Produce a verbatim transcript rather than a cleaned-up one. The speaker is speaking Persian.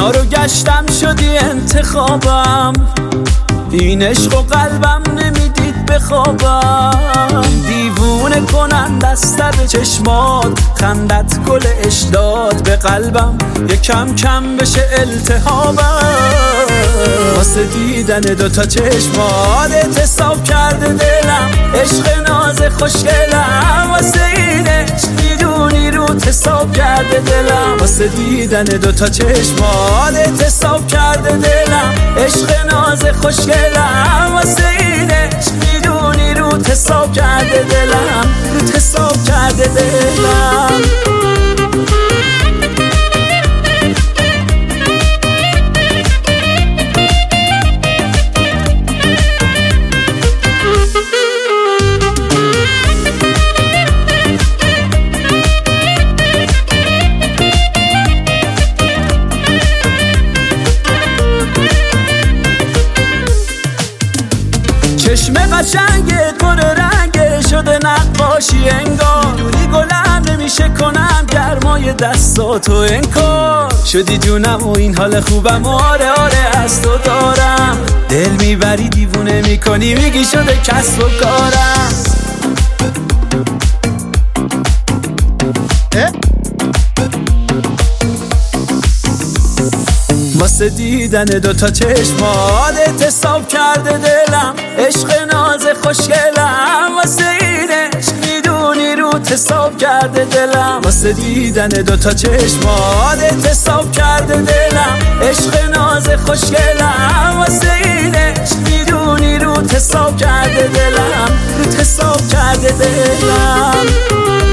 اینا رو گشتم شدی انتخابم، این عشق و قلبم نمیدید بخوابم. دیوونه کنن دسته به چشمات، خندت گل اشداد به قلبم، یه کم کم بشه التهابم. واسه دیدن دوتا چشمات اعتصاب کرده دلم، عشق ناز خوشگلم. واسه این عشق میدونی رو حساب کرده دلم، واسه دیدن دوتا چشمات اعتصاب کرده دلم، عشق ناز خوشگلم. واسه این عشق میدونی رو حساب کرده دلم، رو حساب کرده دلم. چشم قشنگه کن رنگه شده نقاشی انگار، دونی گلم نمیشه کنم گرمای دستاتو انکار. شدی جونم و این حال خوبم، آره آره از تو دارم. دل میبری دیوونه میکنی میگی شده کسب و کارم. واسه دیدن دوتا چشمات اعتصاب کرده دلم، عشق ناز خوشگلم. واسه این عشق میدونی رو حساب کرده دلم، واسه دیدن دوتا چشمات اعتصاب کرده دلم، عشق ناز خوشگلم. واسه این عشق میدونی رو حساب کرده دلم، رو حساب کرده دلم.